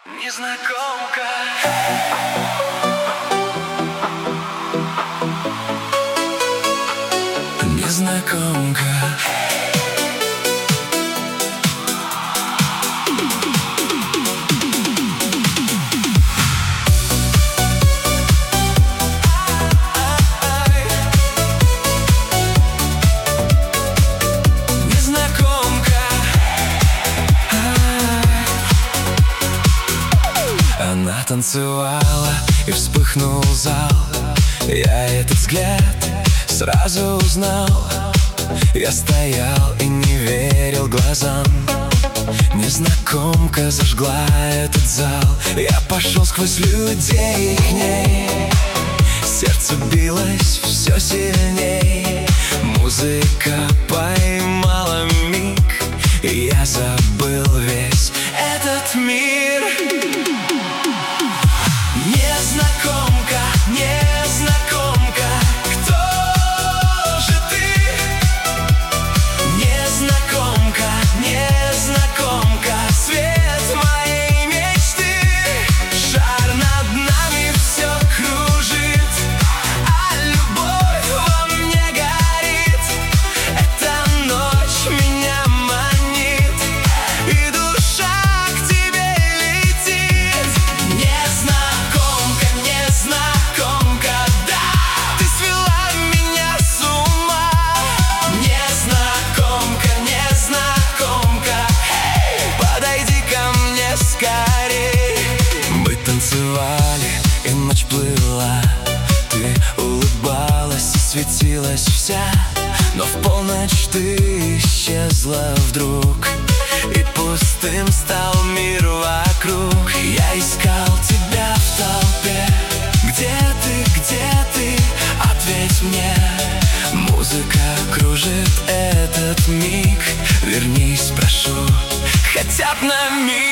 Незнакомка. Незнакомка. Она танцевала, и вспыхнул зал. Я этот взгляд сразу узнал. Я стоял и не верил глазам. Незнакомка зажгла этот зал. Я пошел сквозь людей к ней. Сердце билось все сильней. Музыка поймала миг, и я забыл весь этот мир. Незнакомка, незнакомка, кто же ты? Незнакомка, незнакомка, свет моей мечты. Шар над нами все кружит, а любовь во мне горит. Эта ночь меня манит, и душа к тебе летит. Незнакомка, незнакомка, да, ты свела меня с ума. Незнакомка, незнакомка, подойди ко мне скорей. Мы танцевали, и ночь плыла. Ты улыбалась и светилась вся, но в полночь ты исчезла вдруг, и пустым стал мир вокруг. Я искал тебя в толпе. Где ты, ответь мне. Музыка кружит этот миг. Вернись, прошу, хотя б на миг.